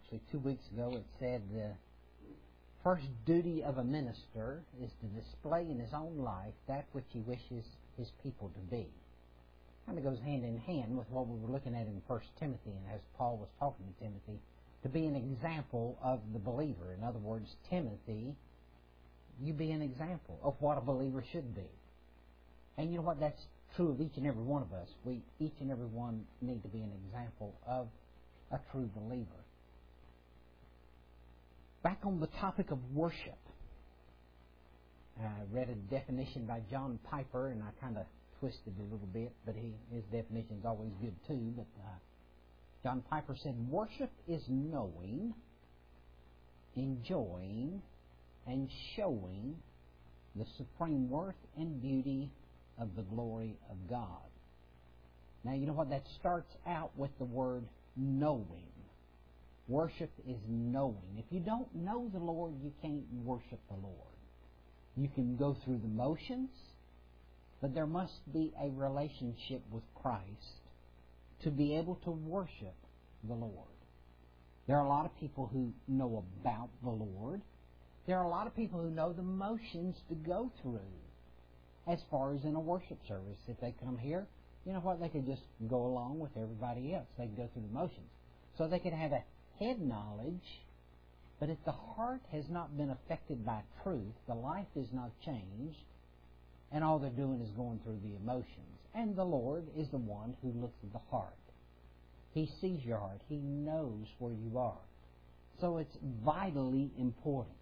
actually 2 weeks ago, it said the first duty of a minister is to display in his own life that which he wishes his people to be. Kind of goes hand in hand with what we were looking at in 1 Timothy, and as Paul was talking to Timothy, to be an example of the believer. In other words, Timothy, you be an example of what a believer should be. And you know what? That's true of each and every one of us. We, each and every one, need to be an example of a true believer. Back on the topic of worship, I read a definition by John Piper, and I kind of twisted it a little bit, but his definition is always good too. But John Piper said, worship is knowing, enjoying, and showing the supreme worth and beauty of the glory of God. Now, you know what? That starts out with the word knowing. Worship is knowing. If you don't know the Lord, you can't worship the Lord. You can go through the motions, but there must be a relationship with Christ to be able to worship the Lord. There are a lot of people who know about the Lord. There are a lot of people who know the motions to go through as far as in a worship service. If they come here, you know what? They could just go along with everybody else. They could go through the motions. So they could have a head knowledge, but if the heart has not been affected by truth, the life is not changed, and all they're doing is going through the emotions. And the Lord is the one who looks at the heart. He sees your heart. He knows where you are. So it's vitally important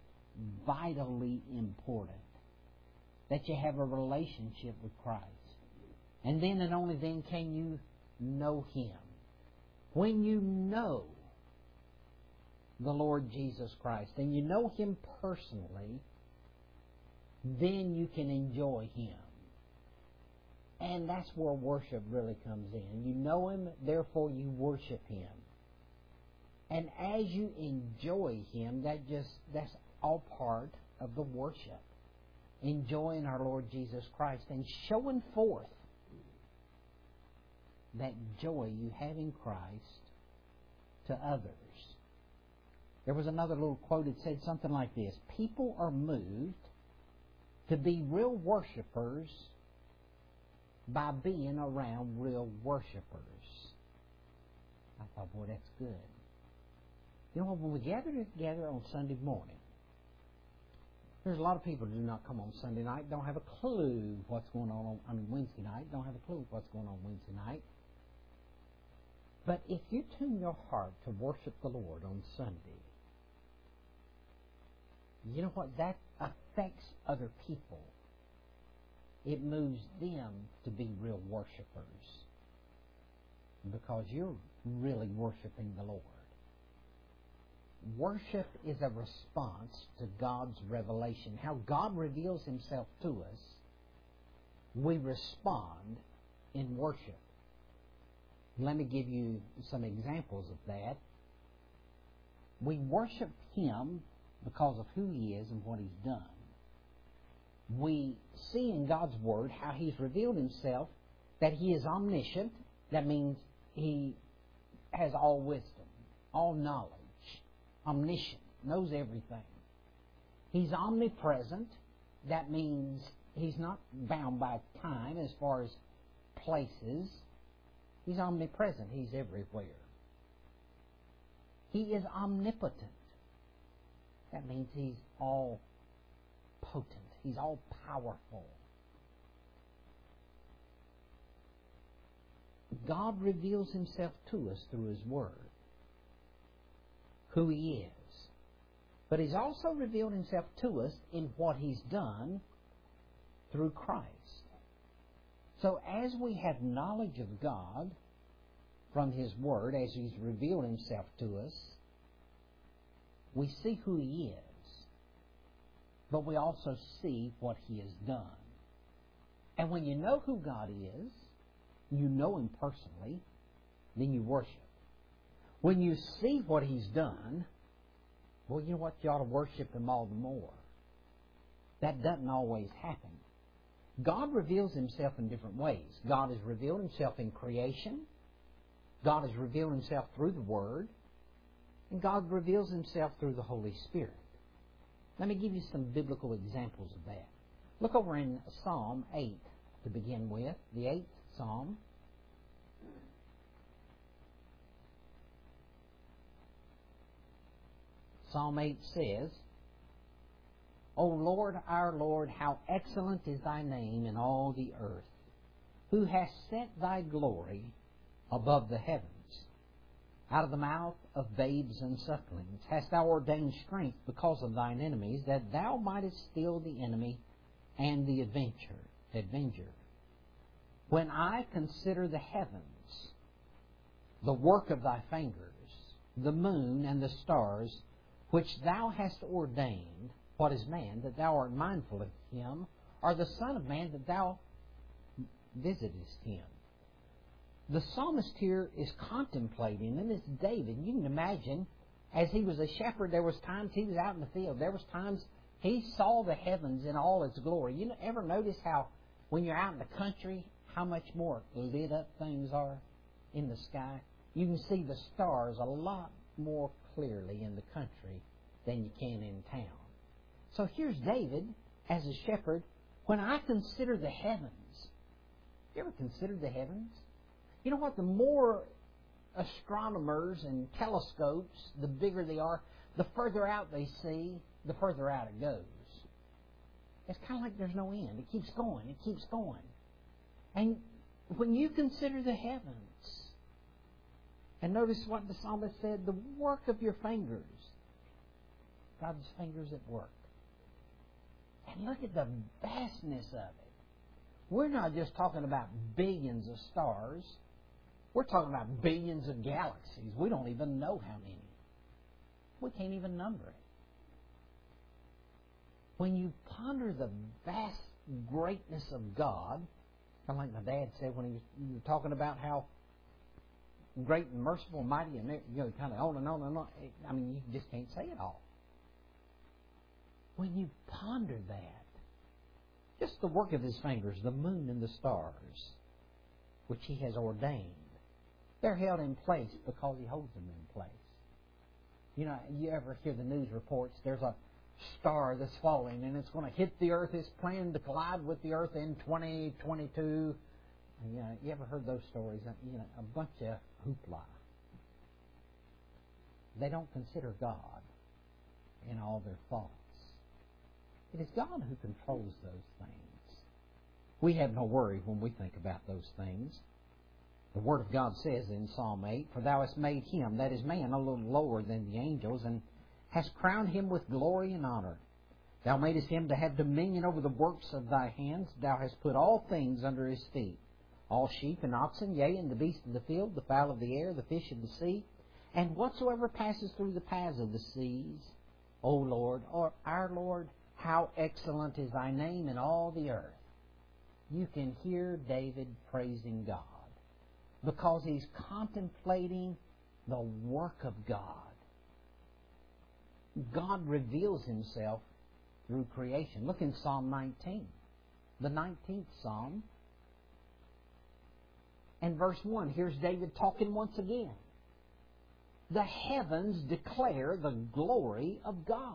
that you have a relationship with Christ. And then and only then can you know Him. When you know the Lord Jesus Christ and you know Him personally, then you can enjoy Him. And that's where worship really comes in. You know Him, therefore you worship Him. And as you enjoy Him, that's all part of the worship. Enjoying our Lord Jesus Christ and showing forth that joy you have in Christ to others. There was another little quote that said something like this: people are moved to be real worshipers by being around real worshipers. I thought, boy, that's good. You know, when we gather together on Sunday morning, there's a lot of people who do not come on Sunday night, don't have a clue what's going on Wednesday night, don't have a clue what's going on Wednesday night. But if you tune your heart to worship the Lord on Sunday, you know what? That affects other people. It moves them to be real worshipers because you're really worshiping the Lord. Worship is a response to God's revelation. How God reveals Himself to us, we respond in worship. Let me give you some examples of that. We worship Him because of who He is and what He's done. We see in God's Word how He's revealed Himself, that He is omniscient. That means He has all wisdom, all knowledge, omniscient, knows everything. He's omnipresent. That means He's not bound by time as far as places. He's omnipresent. He's everywhere. He is omnipotent. That means He's all potent. He's all powerful. God reveals Himself to us through His Word, who He is. But He's also revealed Himself to us in what He's done through Christ. So as we have knowledge of God from His Word, as He's revealed Himself to us, we see who He is, but we also see what He has done. And when you know who God is, you know Him personally, then you worship. When you see what He's done, well, you know what? You ought to worship Him all the more. That doesn't always happen. God reveals Himself in different ways. God has revealed Himself in creation. God has revealed Himself through the Word. And God reveals Himself through the Holy Spirit. Let me give you some biblical examples of that. Look over in Psalm 8 to begin with, the 8th Psalm. Psalm 8 says, O Lord, our Lord, how excellent is Thy name in all the earth, who hast set Thy glory above the heavens. Out of the mouth of babes and sucklings hast Thou ordained strength because of Thine enemies, that Thou mightest still the enemy and the avenger. When I consider the heavens, the work of Thy fingers, the moon and the stars, which Thou hast ordained, what is man, that Thou art mindful of him, or the Son of Man, that Thou visitest him? The psalmist here is contemplating, and it's David. You can imagine, as he was a shepherd, there was times he was out in the field. There was times he saw the heavens in all its glory. You ever notice how, when you're out in the country, how much more lit up things are in the sky? You can see the stars a lot more clearly in the country than you can in town. So here's David as a shepherd. When I consider the heavens, you ever considered the heavens? You know what? The more astronomers and telescopes, the bigger they are, the further out they see, the further out it goes. It's kind of like there's no end. It keeps going. It keeps going. And when you consider the heavens, and notice what the psalmist said, the work of your fingers, God's fingers at work. And look at the vastness of it. We're not just talking about billions of stars. We're talking about billions of galaxies. We don't even know how many. We can't even number it. When you ponder the vast greatness of God, kind of like my dad said when he was talking about how great and merciful and mighty, and kind of on and on and on. I mean, you just can't say it all. When you ponder that, just the work of His fingers, the moon and the stars, which He has ordained, they're held in place because He holds them in place. You know, you ever hear the news reports, there's a star that's falling and it's going to hit the earth, it's planned to collide with the earth in 2022. You ever heard those stories? A bunch of hoopla. They don't consider God in all their thoughts. It is God who controls those things. We have no worry when we think about those things. The Word of God says in Psalm 8, For Thou hast made him, that is man, a little lower than the angels, and hast crowned him with glory and honor. Thou madest him to have dominion over the works of Thy hands. Thou hast put all things under his feet, all sheep and oxen, yea, and the beasts of the field, the fowl of the air, the fish of the sea, and whatsoever passes through the paths of the seas. O Lord, or our Lord, how excellent is Thy name in all the earth. You can hear David praising God because he's contemplating the work of God. God reveals Himself through creation. Look in Psalm 19, the 19th Psalm, and verse 1. Here's David talking once again. The heavens declare the glory of God.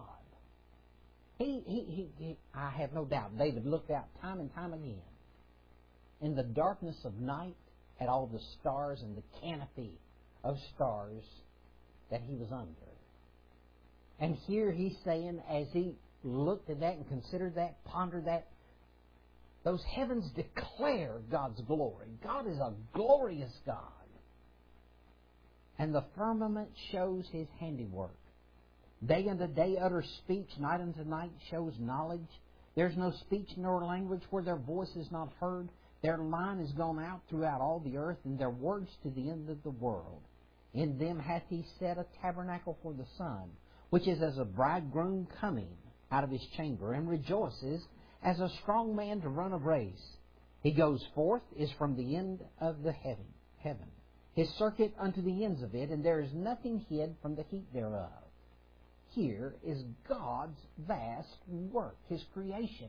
I have no doubt David looked out time and time again in the darkness of night at all the stars and the canopy of stars that he was under. And here he's saying, as he looked at that and considered that, pondered that, those heavens declare God's glory. God is a glorious God. And the firmament shows His handiwork. Day unto day utters speech, night unto night shows knowledge. There's no speech nor language where their voice is not heard. Their line is gone out throughout all the earth, and their words to the end of the world. In them hath He set a tabernacle for the sun, which is as a bridegroom coming out of his chamber, and rejoices as a strong man to run a race. He goes forth, is from the end of the heaven, His circuit unto the ends of it, and there is nothing hid from the heat thereof. Here is God's vast work, His creation.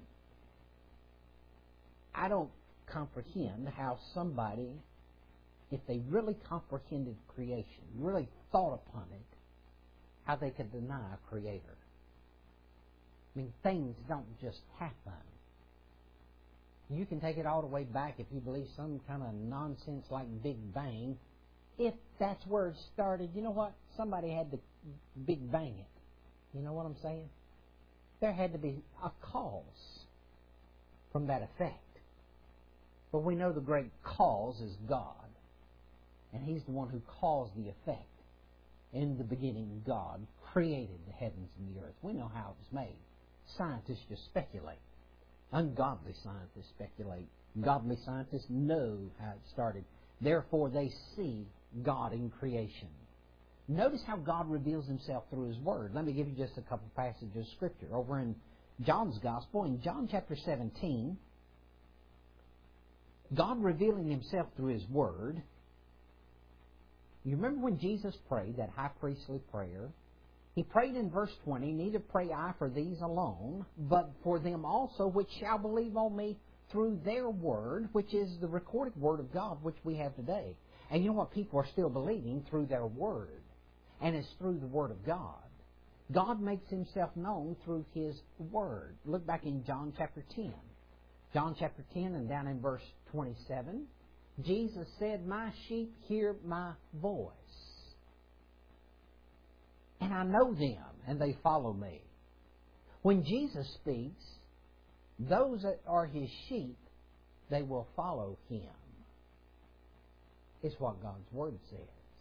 I don't comprehend how somebody, if they really comprehended creation, really thought upon it, how they could deny a Creator. I mean, things don't just happen. You can take it all the way back if you believe some kind of nonsense like Big Bang. If that's where it started, you know what? Somebody had to Big Bang it. You know what I'm saying? There had to be a cause from that effect. But we know the great cause is God. And He's the one who caused the effect. In the beginning, God created the heavens and the earth. We know how it was made. Scientists just speculate. Ungodly scientists speculate. Godly scientists know how it started. Therefore, they see God in creation. Notice how God reveals Himself through His Word. Let me give you just a couple passages of Scripture. Over in John's Gospel, in John chapter 17, God revealing Himself through His Word. You remember when Jesus prayed, that high priestly prayer? He prayed in verse 20, neither pray I for these alone, but for them also which shall believe on me through their word, which is the recorded word of God, which we have today. And you know what? People are still believing through their word. And it's through the word of God. God makes Himself known through His word. Look back in John chapter 10. John chapter 10 and down in verse 27. Jesus said, my sheep hear my voice. And I know them, and they follow me. When Jesus speaks, those that are His sheep, they will follow Him. It's what God's Word says.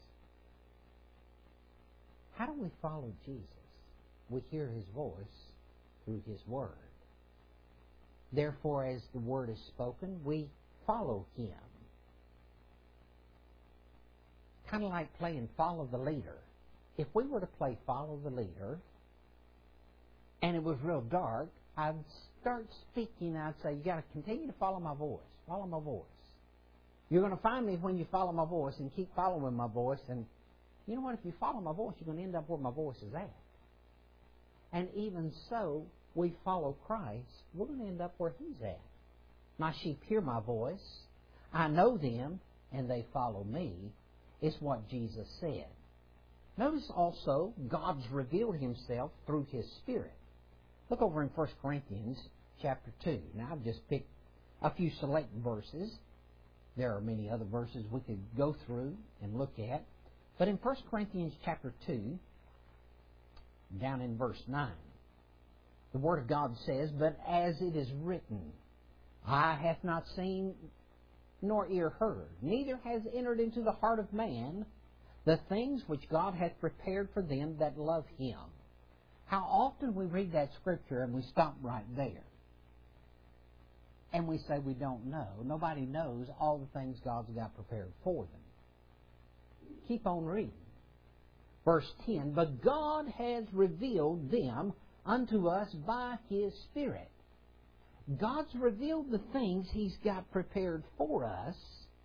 How do we follow Jesus? We hear His voice through His Word. Therefore, as the Word is spoken, we follow Him. Kind of like playing follow the leader. If we were to play follow the leader, and it was real dark, I'd start speaking, I'd say, you got to continue to follow my voice. Follow my voice. You're going to find me when you follow my voice and keep following my voice. And you know what? If you follow my voice, you're going to end up where my voice is at. And even so, we follow Christ, we're going to end up where He's at. My sheep hear my voice. I know them, and they follow me. It's what Jesus said. Notice also, God's revealed Himself through His Spirit. Look over in 1 Corinthians chapter 2. Now, I've just picked a few select verses. There are many other verses we could go through and look at. But in 1 Corinthians chapter 2, down in verse 9, the Word of God says, but as it is written, eye hath not seen, nor ear heard, neither has entered into the heart of man the things which God hath prepared for them that love Him. How often we read that Scripture and we stop right there. And we say we don't know. Nobody knows all the things God's got prepared for them. Keep on reading. Verse 10, but God has revealed them unto us by His Spirit. God's revealed the things He's got prepared for us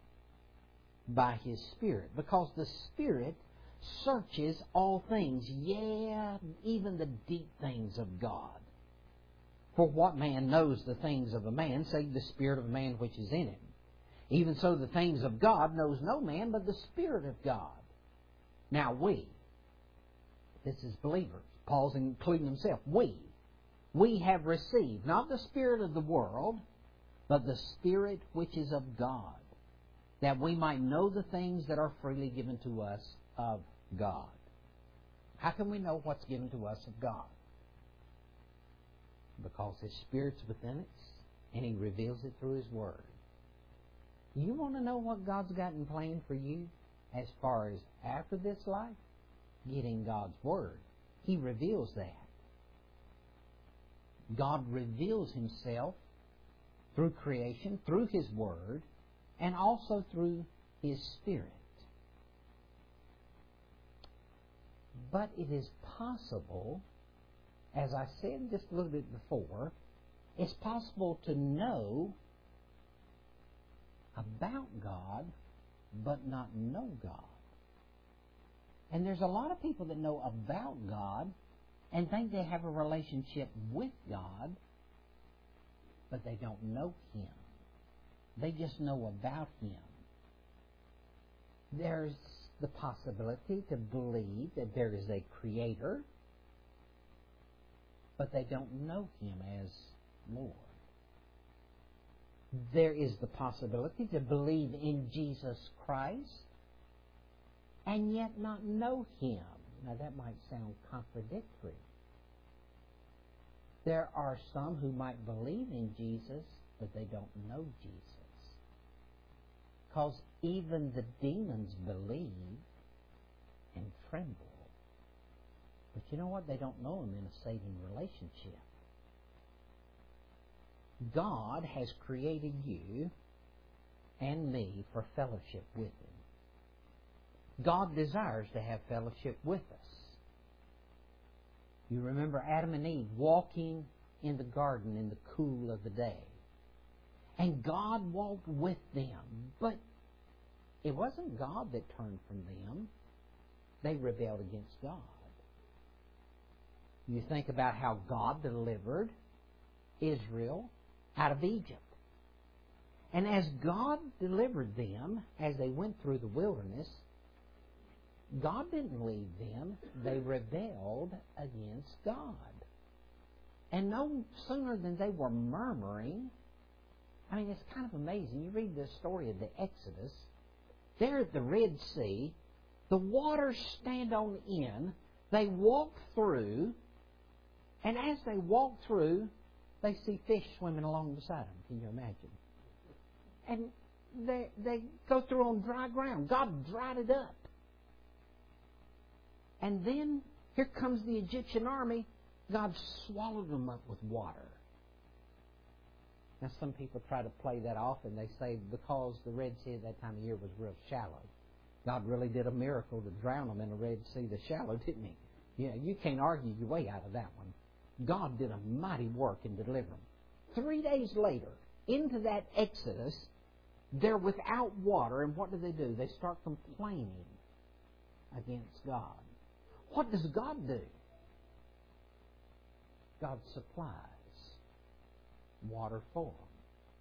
by His Spirit, because the Spirit searches all things, even the deep things of God. For what man knows the things of a man, save the spirit of man which is in him? Even so the things of God knows no man but the Spirit of God. Now this is believers, Paul's including himself, we have received not the spirit of the world, but the Spirit which is of God, that we might know the things that are freely given to us of God. How can we know what's given to us of God? Because His Spirit's within us, and He reveals it through His Word. You want to know what God's got in plan for you as far as after this life? Get in God's Word. He reveals that. God reveals Himself through creation, through His Word, and also through His Spirit. But it is possible, as I said just a little bit before, it's possible to know about God, but not know God. And there's a lot of people that know about God and think they have a relationship with God, but they don't know Him. They just know about Him. There's the possibility to believe that there is a Creator, but they don't know Him as Lord. There is the possibility to believe in Jesus Christ and yet not know Him. Now that might sound contradictory. There are some who might believe in Jesus, but they don't know Jesus. Because even the demons believe and tremble. But you know what? They don't know Him in a saving relationship. God has created you and me for fellowship with Him. God desires to have fellowship with us. You remember Adam and Eve walking in the garden in the cool of the day. And God walked with them. But it wasn't God that turned from them. They rebelled against God. You think about how God delivered Israel out of Egypt. And as God delivered them, as they went through the wilderness, God didn't leave them. They rebelled against God. And no sooner than they were murmuring, I mean, it's kind of amazing. You read the story of the Exodus. They're at the Red Sea. The waters stand on end. They walk through. And as they walk through, they see fish swimming along beside them. Can you imagine? And they go through on dry ground. God dried it up. And then here comes the Egyptian army. God swallowed them up with water. Now some people try to play that off and they say because the Red Sea at that time of year was real shallow. God really did a miracle to drown them in the Red Sea that's shallow, didn't He? Yeah, you can't argue your way out of that one. God did a mighty work in delivering them. 3 days later, into that Exodus, they're without water, and what do? They start complaining against God. What does God do? God supplies water for them.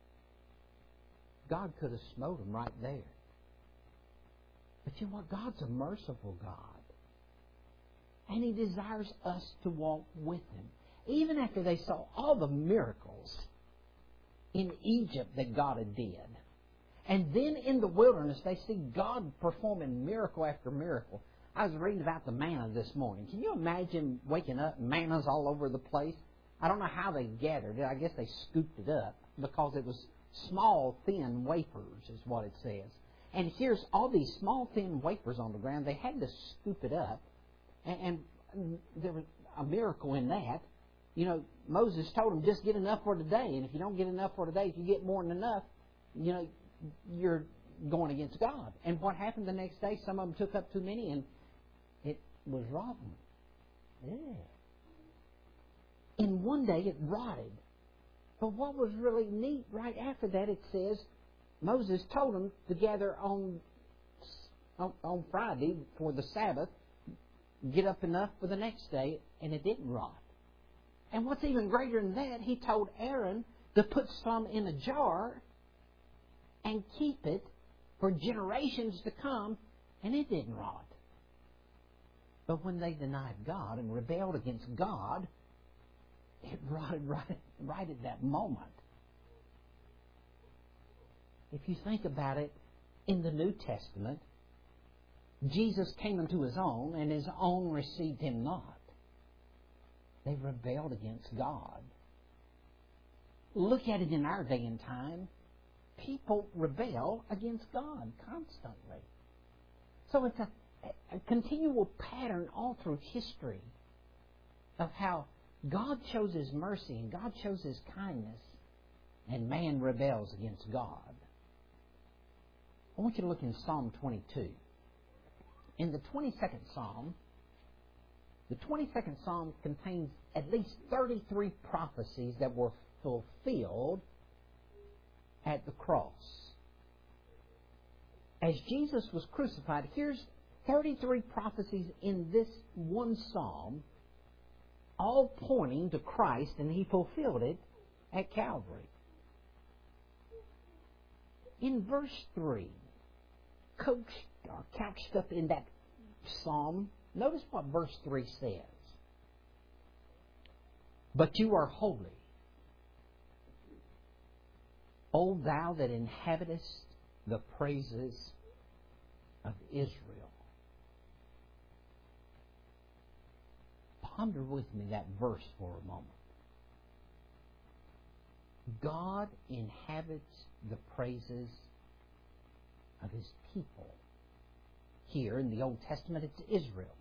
God could have smote them right there. But you know what? God's a merciful God. And He desires us to walk with Him. Even after they saw all the miracles in Egypt that God had did. And then in the wilderness, they see God performing miracle after miracle. I was reading about the manna this morning. Can you imagine waking up and manna's all over the place? I don't know how they gathered it. I guess they scooped it up because it was small, thin wafers is what it says. And here's all these small, thin wafers on the ground. They had to scoop it up. And there was a miracle in that. You know, Moses told them, just get enough for today. And if you don't get enough for today, if you get more than enough, you know, you're going against God. And what happened the next day? Some of them took up too many and it was rotten. Yeah. In one day it rotted. But what was really neat, right after that it says, Moses told them to gather on Friday for the Sabbath, get up enough for the next day, and it didn't rot. And what's even greater than that, he told Aaron to put some in a jar and keep it for generations to come, and it didn't rot. But when they denied God and rebelled against God, it rotted right at that moment. If you think about it, in the New Testament, Jesus came unto His own, and His own received Him not. They rebelled against God. Look at it in our day and time. People rebel against God constantly. So it's a continual pattern all through history of how God shows His mercy and God shows His kindness, and man rebels against God. I want you to look in Psalm 22. In the 22nd Psalm, the 22nd Psalm contains at least 33 prophecies that were fulfilled at the cross. As Jesus was crucified, here's 33 prophecies in this one psalm, all pointing to Christ, and He fulfilled it at Calvary. In verse 3, Coach are couched up in that psalm. Notice what verse 3 says. But you are holy, O thou that inhabitest the praises of Israel. Ponder with me that verse for a moment. God inhabits the praises of His people. Here in the Old Testament, it's Israel.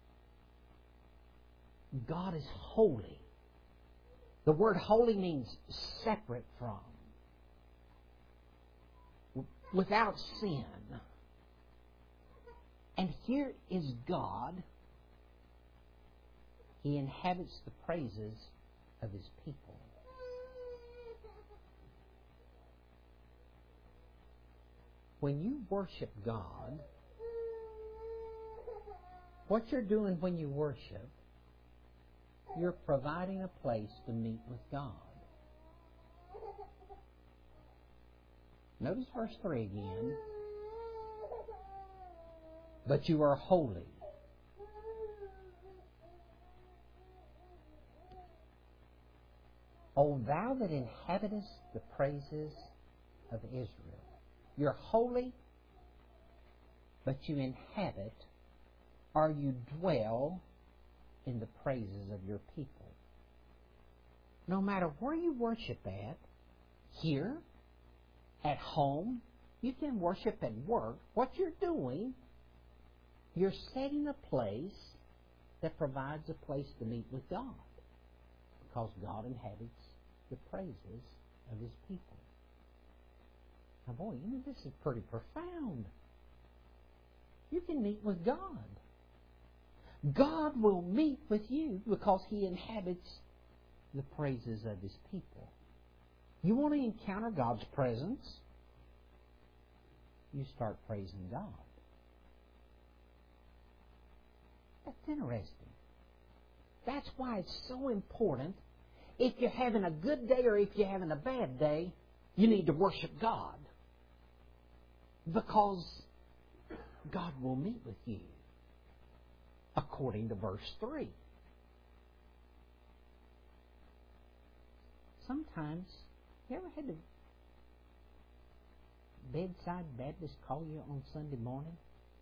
God is holy. The word holy means separate from, without sin. And here is God. He inhabits the praises of His people. When you worship God, what you're doing when you worship, you're providing a place to meet with God. Notice verse 3 again. But you are holy. O thou that inhabitest the praises of Israel. You're holy, but you inhabit, or you dwell in the praises of your people. No matter where you worship at, here, at home, you can worship at work. What you're doing, you're setting a place that provides a place to meet with God. Because God inhabits the praises of His people. Now boy, this is pretty profound. You can meet with God. God will meet with you because He inhabits the praises of His people. You want to encounter God's presence? You start praising God. That's interesting. That's why it's so important. If you're having a good day or if you're having a bad day, you need to worship God. Because God will meet with you. According to verse 3. Sometimes, you ever had a bedside Baptist call you on Sunday morning?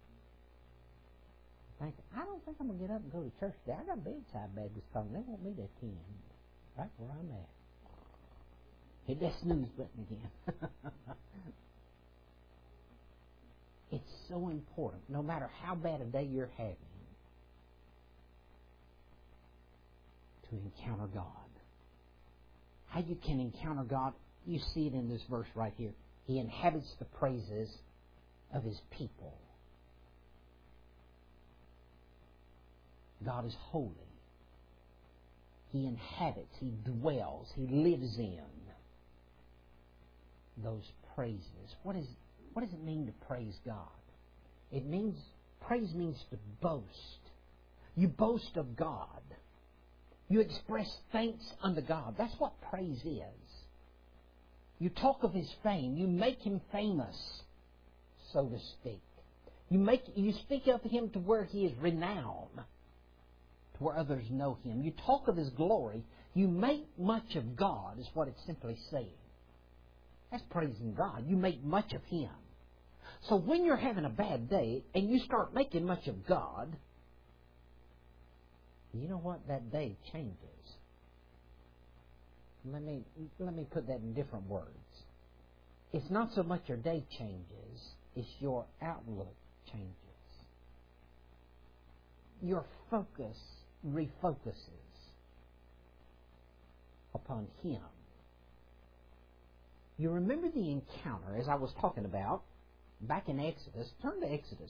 Think, I don't think I'm going to get up and go to church today. I got a bedside Baptist calling. They want me to attend. Right where I'm at. Hit that snooze button again. It's so important, no matter how bad a day you're having, to encounter God. How you can encounter God, you see it in this verse right here. He inhabits the praises of His people. God is holy. He inhabits, He dwells, He lives in those praises. What does it mean to praise God? Praise means to boast. You boast of God. You express thanks unto God. That's what praise is. You talk of His fame. You make Him famous, so to speak. You speak of Him to where He is renowned, to where others know Him. You talk of His glory. You make much of God, is what it's simply saying. That's praising God. You make much of Him. So when you're having a bad day and you start making much of God, you know what? That day changes. Let me put that in different words. It's not so much your day changes, it's your outlook changes. Your focus refocuses upon Him. You remember the encounter, as I was talking about, back in Exodus. Turn to Exodus.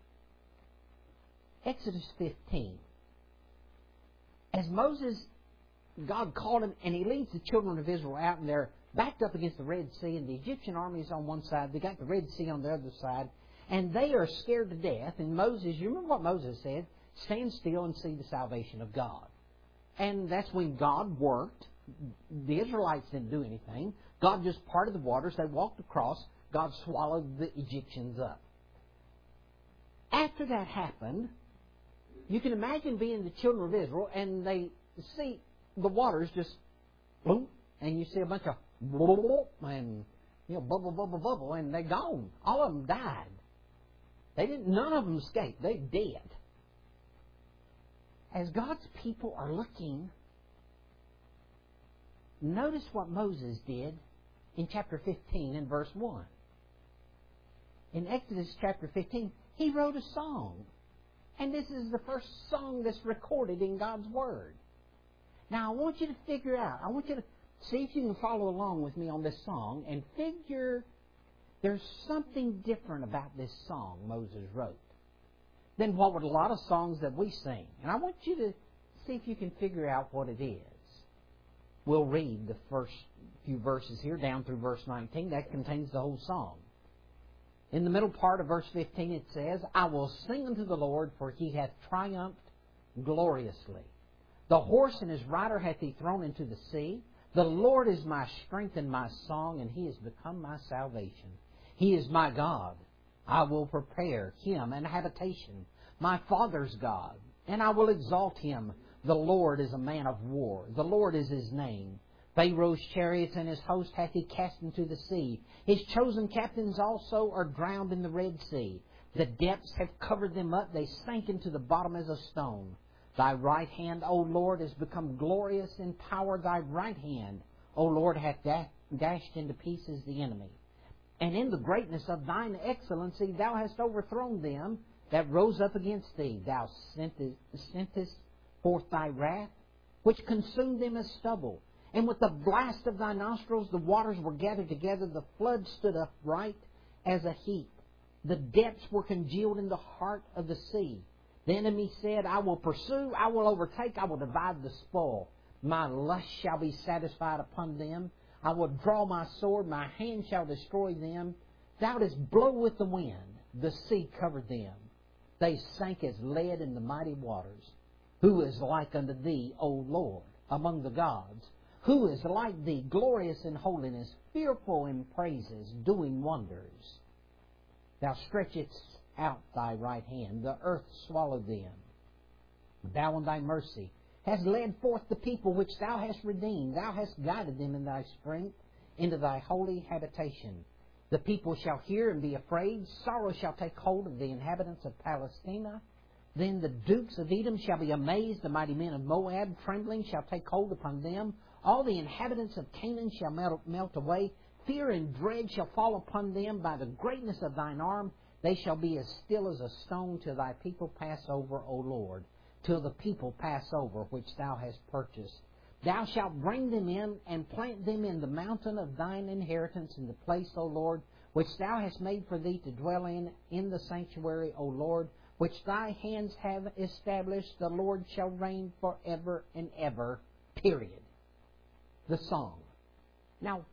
Exodus 15. As Moses, God called him, and he leads the children of Israel out, and they're backed up against the Red Sea, and the Egyptian army is on one side. They got the Red Sea on the other side, and they are scared to death. And Moses, you remember what Moses said? Stand still and see the salvation of God. And that's when God worked. The Israelites didn't do anything. God just parted the waters. They walked across. God swallowed the Egyptians up. After that happened, you can imagine being the children of Israel, and they see the waters just boom, and you see a bunch of bubble, and bubble, bubble, bubble, and they're gone. All of them died. None of them escaped. They're dead. As God's people are looking, notice what Moses did in chapter 15 and verse 1. In Exodus chapter 15, he wrote a song. And this is the first song that's recorded in God's Word. Now, I want you to figure out, I want you to see if you can follow along with me on this song and figure there's something different about this song Moses wrote than what would a lot of songs that we sing. And I want you to see if you can figure out what it is. We'll read the first few verses here down through verse 19. That contains the whole song. In the middle part of verse 15 it says, I will sing unto the Lord, for he hath triumphed gloriously. The horse and his rider hath he thrown into the sea. The Lord is my strength and my song, and he has become my salvation. He is my God. I will prepare him an habitation, my father's God, and I will exalt him. The Lord is a man of war. The Lord is his name. Pharaoh's chariots and his host hath he cast into the sea. His chosen captains also are drowned in the Red Sea. The depths have covered them up. They sank into the bottom as a stone. Thy right hand, O Lord, has become glorious in power. Thy right hand, O Lord, hath dashed into pieces the enemy. And in the greatness of thine excellency thou hast overthrown them that rose up against thee. Thou sentest forth thy wrath, which consumed them as stubble. And with the blast of thy nostrils the waters were gathered together. The flood stood upright as a heap. The depths were congealed in the heart of the sea. The enemy said, I will pursue, I will overtake, I will divide the spoil. My lust shall be satisfied upon them. I will draw my sword, my hand shall destroy them. Thou didst blow with the wind, the sea covered them. They sank as lead in the mighty waters. Who is like unto thee, O Lord, among the gods? Who is like thee, glorious in holiness, fearful in praises, doing wonders? Thou stretchest out thy right hand, the earth swallowed them. Thou in thy mercy hast led forth the people which thou hast redeemed. Thou hast guided them in thy strength into thy holy habitation. The people shall hear and be afraid. Sorrow shall take hold of the inhabitants of Palestina. Then the dukes of Edom shall be amazed. The mighty men of Moab, trembling, shall take hold upon them. All the inhabitants of Canaan shall melt away. Fear and dread shall fall upon them by the greatness of thine arm. They shall be as still as a stone till thy people pass over, O Lord, till the people pass over which thou hast purchased. Thou shalt bring them in and plant them in the mountain of thine inheritance, in the place, O Lord, which thou hast made for thee to dwell in the sanctuary, O Lord, which thy hands have established. The Lord shall reign forever and ever. Period. The song. Now,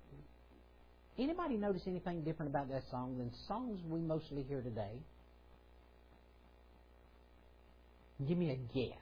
anybody notice anything different about that song than songs we mostly hear today? Give me a guess.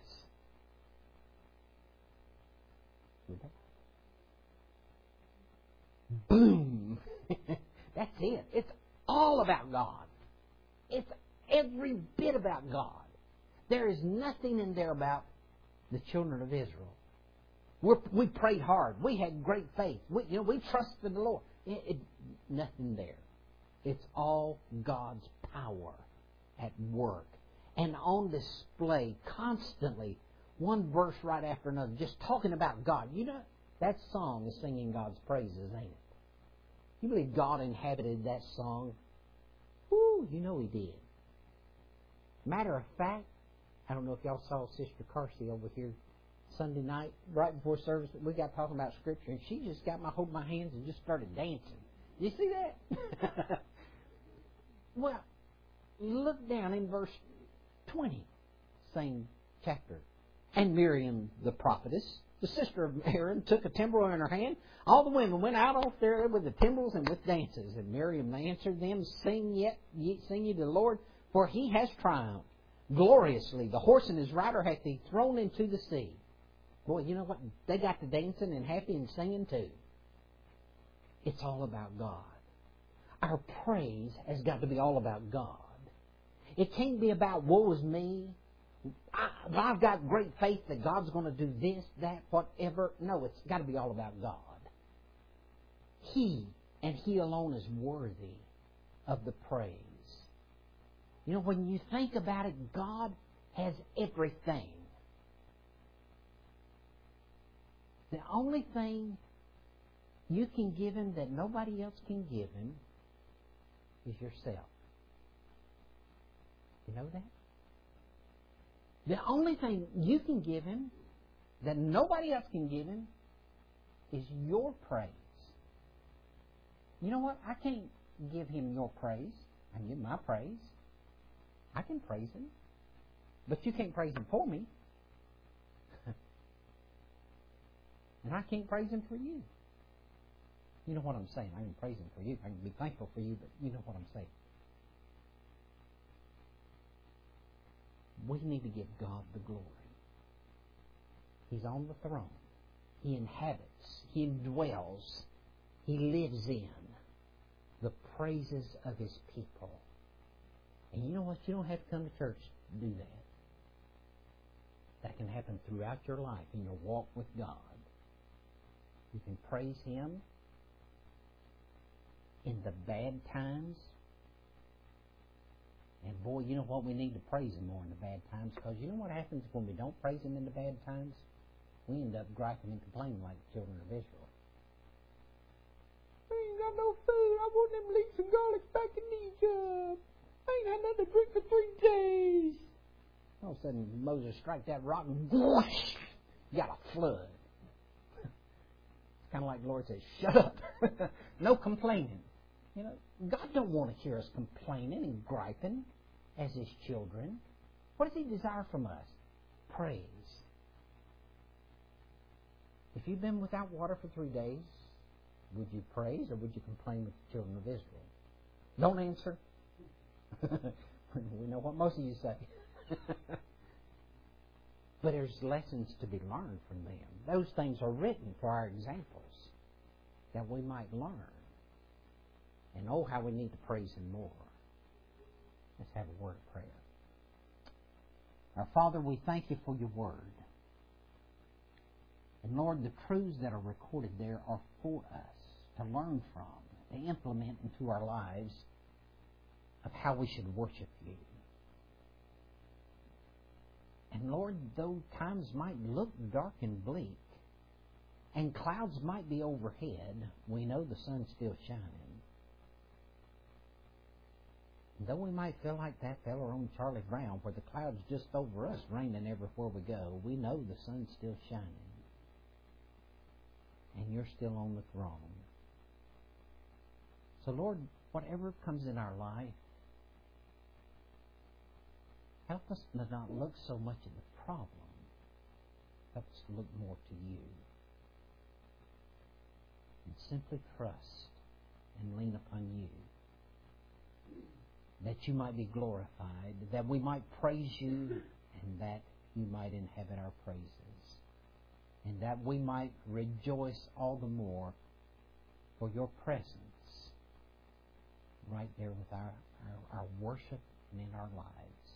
Boom! That's it. It's all about God. It's every bit about God. There is nothing in there about the children of Israel. We prayed hard. We had great faith. We trusted the Lord. Nothing there. It's all God's power at work and on display constantly, one verse right after another, just talking about God. That song is singing God's praises, ain't it? You believe God inhabited that song? Whoo, you know He did. Matter of fact, I don't know if y'all saw Sister Carsey over here Sunday night, right before service. We got talking about Scripture, and she just got hold of my hands and just started dancing. You see that? Well, look down in verse 20, same chapter. And Miriam the prophetess, the sister of Aaron, took a timbrel in her hand. All the women went out off there with the timbrels and with dances. And Miriam answered them, Sing ye to the Lord, for he has triumphed gloriously. The horse and his rider hath he thrown into the sea. Boy, you know what? They got to dancing and happy and singing too. It's all about God. Our praise has got to be all about God. It can't be about woe is me. I've got great faith that God's going to do this, that, whatever. No, it's got to be all about God. He and He alone is worthy of the praise. You know, when you think about it, God has everything. The only thing you can give Him that nobody else can give Him is yourself. You know that? The only thing you can give Him that nobody else can give Him is your praise. You know what? I can't give Him your praise. I can give my praise. I can praise Him. But you can't praise Him for me. And I can't praise Him for you. You know what I'm saying. I can praise Him for you. I can be thankful for you, but you know what I'm saying. We need to give God the glory. He's on the throne. He inhabits. He indwells. He lives in the praises of His people. And you know what? You don't have to come to church to do that. That can happen throughout your life in your walk with God. You can praise Him in the bad times. And boy, you know what? We need to praise Him more in the bad times, because you know what happens when we don't praise Him in the bad times? We end up griping and complaining like the children of Israel. I ain't got no food. I want them leeks and garlic back in Egypt. I ain't had nothing to drink for 3 days. All of a sudden, Moses strike that rock and whoosh, you got a flood. It's kind of like the Lord says, shut up. No complaining. You know, God don't want to hear us complaining and griping as His children. What does He desire from us? Praise. If you've been without water for 3 days, would you praise or would you complain with the children of Israel? Don't answer. We know what most of you say. But there's lessons to be learned from them. Those things are written for our examples, that we might learn. And oh, how we need to praise Him more. Let's have a word of prayer. Our Father, we thank You for Your Word. And Lord, the truths that are recorded there are for us to learn from, to implement into our lives of how we should worship You. And Lord, though times might look dark and bleak, and clouds might be overhead, we know the sun's still shining. Though we might feel like that feller on Charlie Brown, where the cloud's just over us, raining everywhere we go, we know the sun's still shining. And You're still on the throne. So Lord, whatever comes in our life, help us to not look so much at the problem. Help us to look more to You. And simply trust and lean upon You. That You might be glorified, that we might praise You, and that You might inhabit our praises. And that we might rejoice all the more for Your presence right there with our worship and in our lives.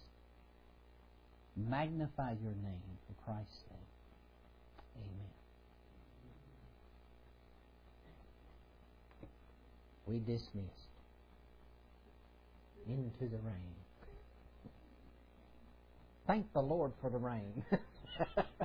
Magnify Your name for Christ's sake. Amen. We dismissed into the rain. Thank the Lord for the rain.